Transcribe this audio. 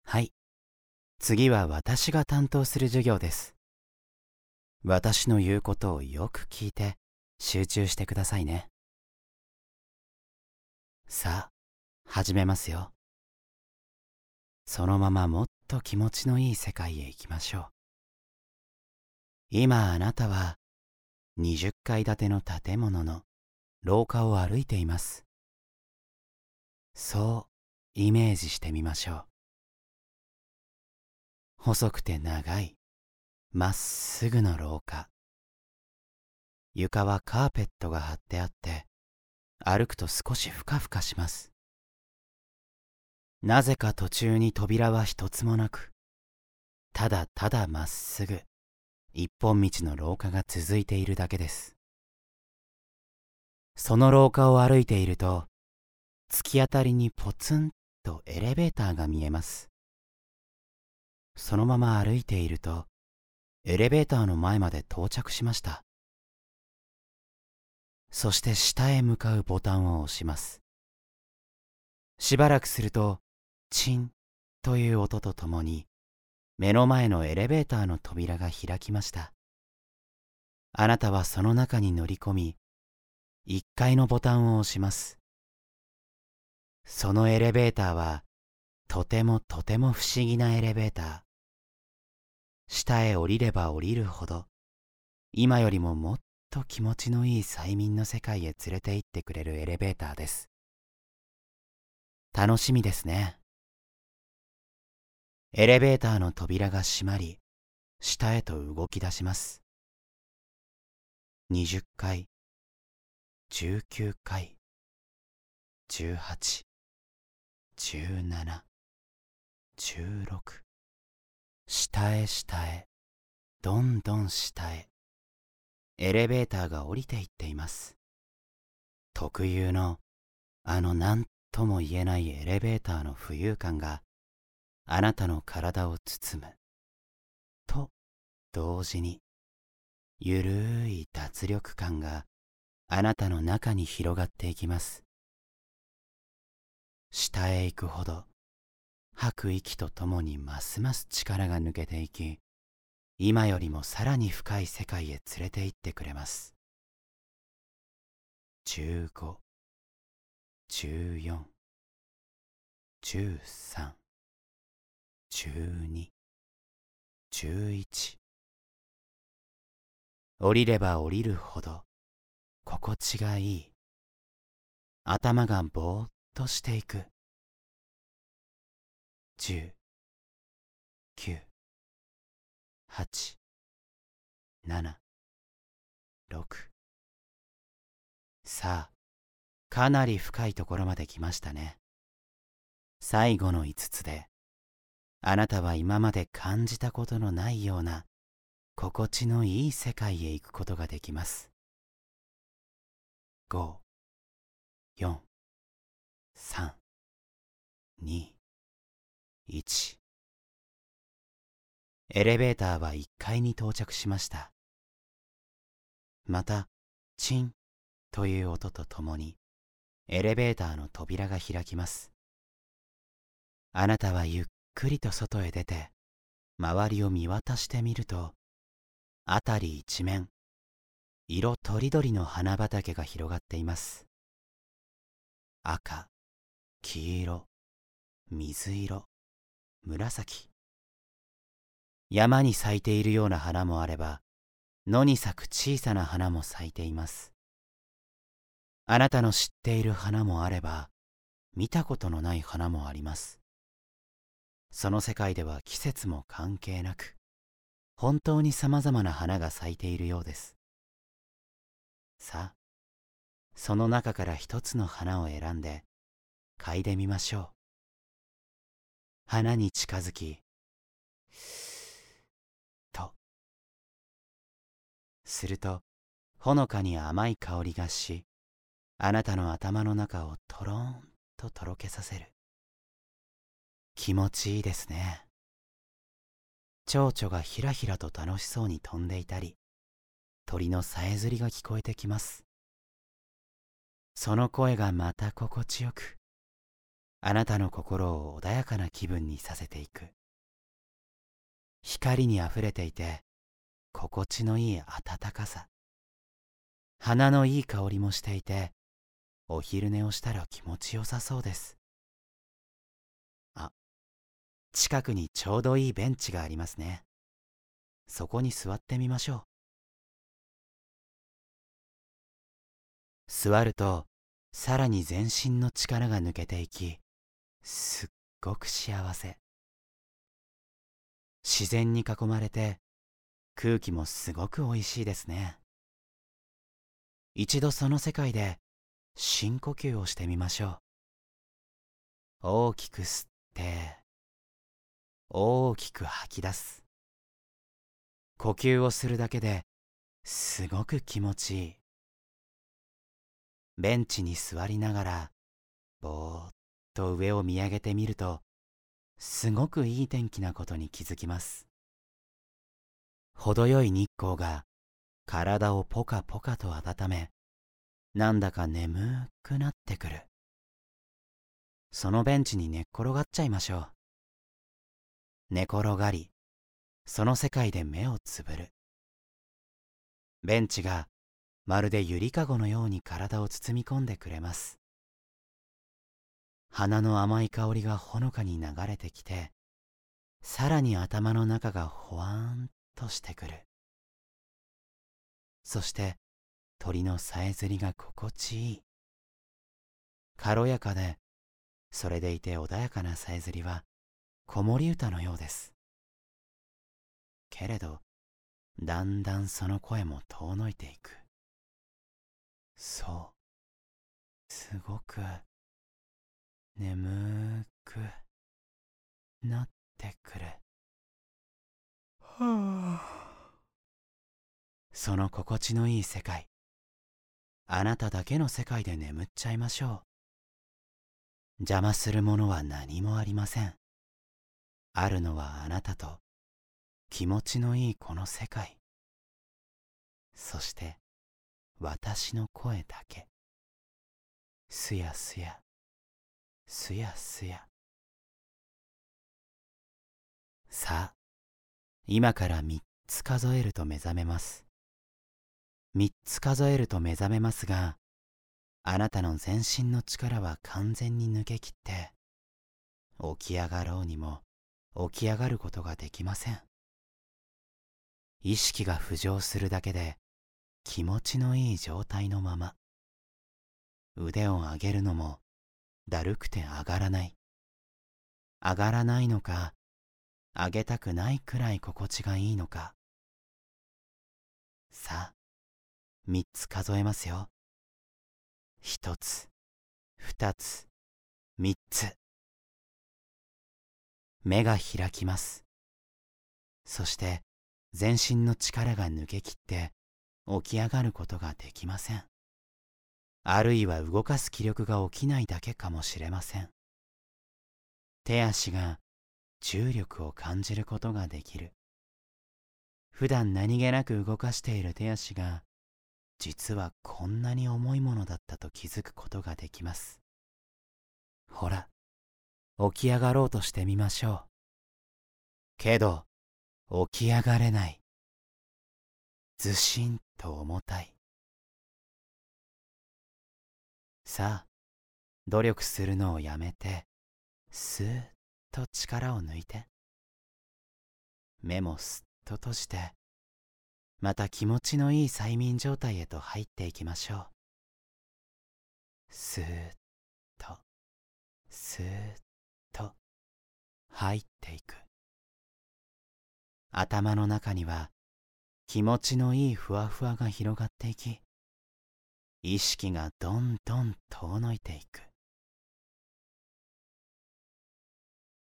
はい。次は私が担当する授業です。私の言うことをよく聞いて集中してくださいね。さあ、始めますよ。そのままもっと気持ちのいい世界へ行きましょう。今あなたは20階建ての建物の廊下を歩いています。そうイメージしてみましょう。細くて長い、まっすぐの廊下。床はカーペットが張ってあって、歩くと少しふかふかします。なぜか途中に扉は一つもなく、ただただまっすぐ一本道の廊下が続いているだけです。その廊下を歩いていると、突き当たりにポツンとエレベーターが見えます。そのまま歩いていると、エレベーターの前まで到着しました。そして下へ向かうボタンを押します。しばらくすると、チンという音とともに、目の前のエレベーターの扉が開きました。あなたはその中に乗り込み、1階のボタンを押します。そのエレベーターは、とてもとても不思議なエレベーター。下へ降りれば降りるほど、今よりももっと気持ちのいい催眠の世界へ連れて行ってくれるエレベーターです。楽しみですね。エレベーターの扉が閉まり、下へと動き出します。20階、19階、18、17、16、下へ下へ、どんどん下へ、エレベーターが降りていっています。特有の何とも言えないエレベーターの浮遊感があなたの体を包む。と同時に、ゆるい脱力感があなたの中に広がっていきます。下へ行くほど、吐く息とともにますます力が抜けていき、今よりもさらに深い世界へ連れて行ってくれます。15、14、13、12、11。降りれば降りるほど心地がいい。頭がぼーっとしていく。10、9、8、7、6。さあ、かなり深いところまで来ましたね。最後の5つで、あなたは今まで感じたことのないような心地のいい世界へ行くことができます。5、4、3、2、1。エレベーターは1階に到着しました。また、チンという音とともに、エレベーターの扉が開きます。あなたはゆっくりと外へ出て、周りを見渡してみると、辺り一面、色とりどりの花畑が広がっています。赤、黄色、水色、紫。山に咲いているような花もあれば、野に咲く小さな花も咲いています。あなたの知っている花もあれば、見たことのない花もあります。その世界では季節も関係なく、本当に様々な花が咲いているようです。さあ、その中から一つの花を選んで、嗅いでみましょう。花に近づき、と。すると、ほのかに甘い香りがし、あなたの頭の中をとろんととろけさせる。気持ちいいですね。蝶々がひらひらと楽しそうに飛んでいたり、鳥のさえずりが聞こえてきます。その声がまた心地よく、 あなたの心を穏やかな気分にさせていく。光にあふれていて心地のいい暖かさ、花のいい香りもしていて、お昼寝をしたら気持ちよさそうです。あ、近くにちょうどいいベンチがありますね。そこに座ってみましょう。座るとさらに全身の力が抜けていき、すっごく幸せ。自然に囲まれて空気もすごくおいしいですね。一度その世界で深呼吸をしてみましょう。大きく吸って大きく吐き出す。呼吸をするだけですごく気持ちいい。ベンチに座りながらぼーっと上を見上げてみると、すごくいい天気なことに気づきます。程よい日光が体をポカポカと温め、なんだか眠くなってくる。そのベンチに寝っ転がっちゃいましょう。寝転がり、その世界で目をつぶる。ベンチがまるでゆりかごのように体を包み込んでくれます。花の甘い香りがほのかに流れてきて、さらに頭の中がほわーんとしてくる。そして鳥のさえずりが心地いい。軽やかで、それでいて穏やかなさえずりは子守歌のようです。けれどだんだんその声も遠のいていく。そう、すごく眠くなってくる。はあ、その心地のいい世界、あなただけの世界で眠っちゃいましょう。邪魔するものは何もありません。あるのはあなたと気持ちのいいこの世界、そして私の声だけ。すやすや、すやすや。さあ、今から3つ数えると目覚めます。3つ数えると目覚めますが、あなたの全身の力は完全に抜けきって、起き上がろうにも起き上がることができません。意識が浮上するだけで気持ちのいい状態のまま。腕を上げるのもだるくて上がらない。上がらないのか、上げたくないくらい心地がいいのか。さあ、3つ数えますよ。1つ、2つ、3つ。目が開きます。そして全身の力が抜けきって起き上がることができません。あるいは動かす気力が起きないだけかもしれません。手足が重力を感じることができる。普段何気なく動かしている手足が、実はこんなに重いものだったと気づくことができます。ほら、起き上がろうとしてみましょう。けど、起き上がれない。ずしんと重たい。さあ、努力するのをやめて、スーッと力を抜いて。目もすっと閉じて、また気持ちのいい催眠状態へと入っていきましょう。スーッと、スーッと入っていく。頭の中には気持ちのいいふわふわが広がっていき、意識がどんどん遠のいていく。